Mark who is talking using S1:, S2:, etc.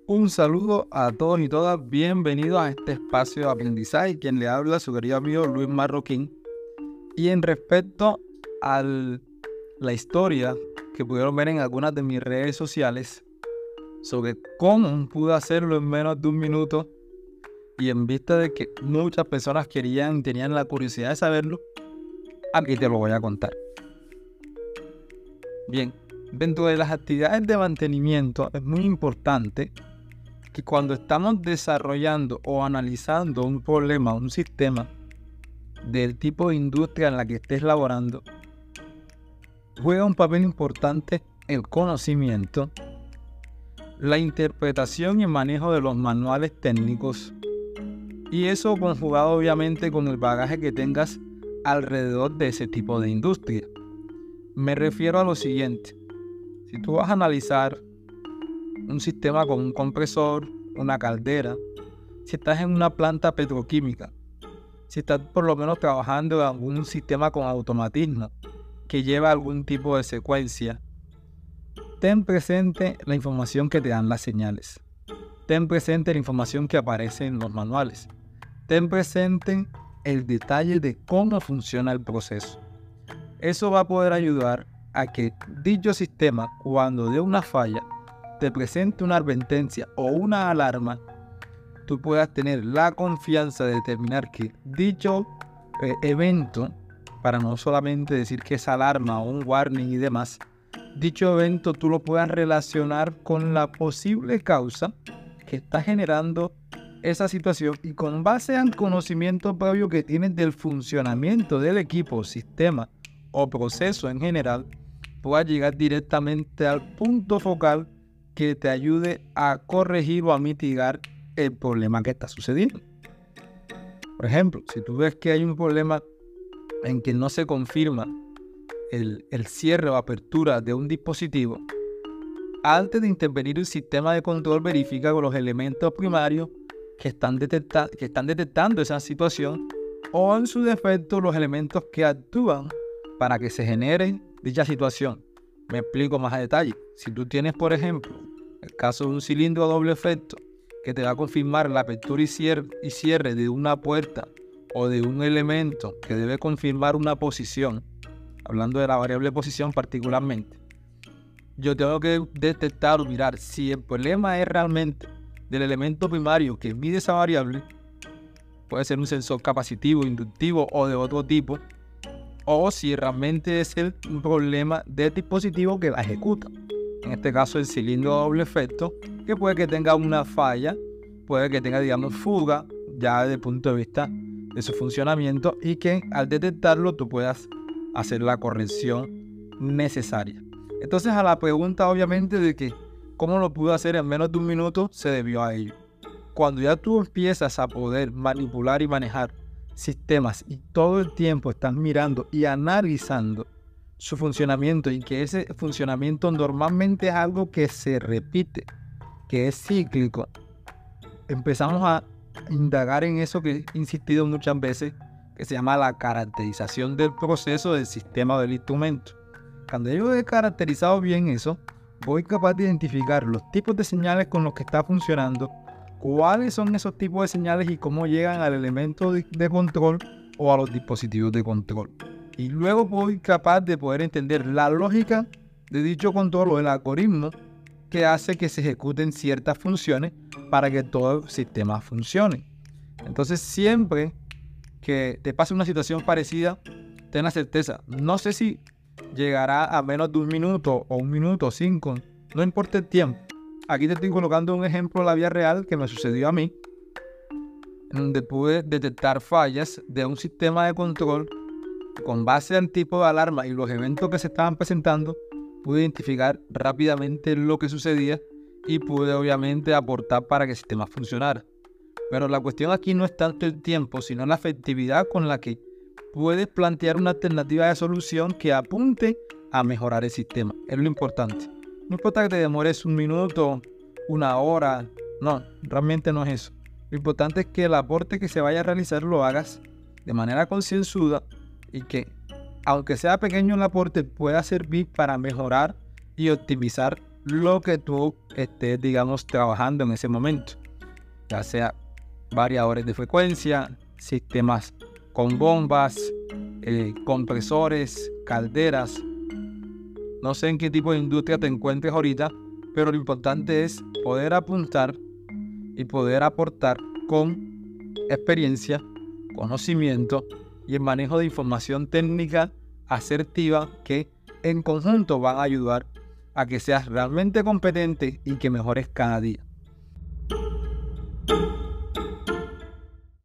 S1: Un saludo a todos y todas, bienvenidos a este espacio de aprendizaje. Quien le habla, su querido amigo Luis Marroquín. Y en respecto a la historia que pudieron ver en algunas de mis redes sociales sobre cómo pude hacerlo en menos de un minuto, y en vista de que muchas personas tenían la curiosidad de saberlo, aquí te lo voy a contar. Bien, dentro de las actividades de mantenimiento es muy importante que cuando estamos desarrollando o analizando un problema, un sistema del tipo de industria en la que estés laborando, juega un papel importante el conocimiento, la interpretación y el manejo de los manuales técnicos, y eso conjugado obviamente con el bagaje que tengas alrededor de ese tipo de industria. Me refiero a lo siguiente: si tú vas a analizar un sistema con un compresor, una caldera, si estás en una planta petroquímica, si estás por lo menos trabajando en algún sistema con automatismo que lleva algún tipo de secuencia, ten presente la información que te dan las señales. Ten presente la información que aparece en los manuales. Ten presente el detalle de cómo funciona el proceso. Eso va a poder ayudar a que dicho sistema, cuando dé una falla, te presente una advertencia o una alarma, tú puedas tener la confianza de determinar que dicho evento, para no solamente decir que es alarma o un warning y demás, dicho evento tú lo puedas relacionar con la posible causa que está generando esa situación, y con base al conocimiento previo que tienes del funcionamiento del equipo, sistema o proceso en general, puedas llegar directamente al punto focal que te ayude a corregir o a mitigar el problema que está sucediendo. Por ejemplo, si tú ves que hay un problema en que no se confirma el cierre o apertura de un dispositivo, antes de intervenir el sistema de control, verifica con los elementos primarios que están detectando esa situación, o en su defecto los elementos que actúan para que se genere dicha situación. Me explico más a detalle. Si tú tienes, por ejemplo, el caso de un cilindro a doble efecto que te va a confirmar la apertura y cierre de una puerta, o de un elemento que debe confirmar una posición, hablando de la variable posición particularmente, yo tengo que detectar o mirar si el problema es realmente del elemento primario que mide esa variable. Puede ser un sensor capacitivo, inductivo o de otro tipo, o si realmente es un problema del dispositivo que la ejecuta. En este caso, el cilindro a doble efecto, que puede que tenga una falla, puede que tenga, digamos, fuga, ya desde el punto de vista de su funcionamiento, y que al detectarlo tú puedas hacer la corrección necesaria. Entonces, a la pregunta obviamente de que cómo lo pudo hacer en menos de un minuto, se debió a ello. Cuando ya tú empiezas a poder manipular y manejar sistemas y todo el tiempo estás mirando y analizando su funcionamiento, y que ese funcionamiento normalmente es algo que se repite, que es cíclico, empezamos a indagar en eso que he insistido muchas veces, que se llama la caracterización del proceso del sistema o del instrumento. Cuando yo he caracterizado bien eso, voy capaz de identificar los tipos de señales con los que está funcionando, cuáles son esos tipos de señales y cómo llegan al elemento de control o a los dispositivos de control. Y luego voy capaz de poder entender la lógica de dicho control o el algoritmo que hace que se ejecuten ciertas funciones para que todo el sistema funcione. Entonces, siempre que te pase una situación parecida, ten la certeza, no sé si llegará a menos de un minuto o un minuto o 5, no importa el tiempo. Aquí te estoy colocando un ejemplo de la vida real que me sucedió a mí, en donde pude detectar fallas de un sistema de control. Con base al tipo de alarma y los eventos que se estaban presentando, pude identificar rápidamente lo que sucedía y pude obviamente aportar para que el sistema funcionara. Pero la cuestión aquí no es tanto el tiempo, sino la efectividad con la que puedes plantear una alternativa de solución que apunte a mejorar el sistema. Es lo importante. No importa que te demores un minuto, una hora, no, realmente no es eso. Lo importante es que el aporte que se vaya a realizar lo hagas de manera concienzuda, y que, aunque sea pequeño el aporte, pueda servir para mejorar y optimizar lo que tú estés, digamos, trabajando en ese momento, ya sea variadores de frecuencia, sistemas con bombas, compresores, calderas. No sé en qué tipo de industria te encuentres ahorita, pero lo importante es poder apuntar y poder aportar con experiencia, conocimiento y el manejo de información técnica asertiva que en conjunto van a ayudar a que seas realmente competente y que mejores cada día.